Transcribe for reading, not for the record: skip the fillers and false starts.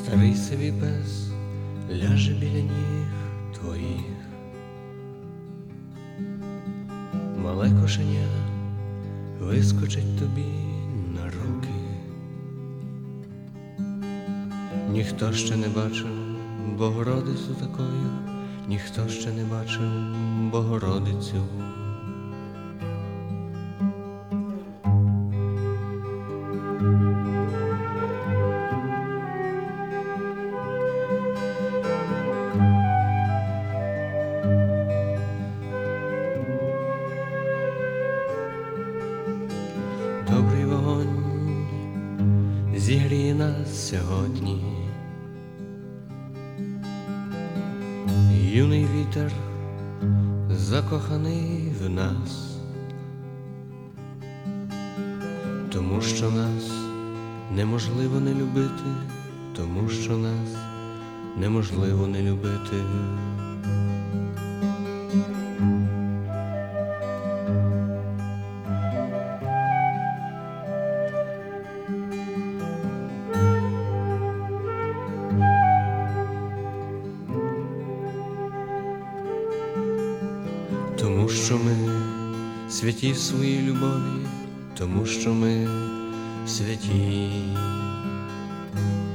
Старий сивий пес ляже біля ніг твоїх, мале кошеня вискочить тобі на руки. Ніхто ще не бачив Богородицю такою, ніхто ще не бачив Богородицю. Добрий вогонь зігріє нас сьогодні, юний вітер закоханий в нас, тому що нас неможливо не любити, тому що нас неможливо не любити. Тому що ми святі в своїй любові, тому що ми святі.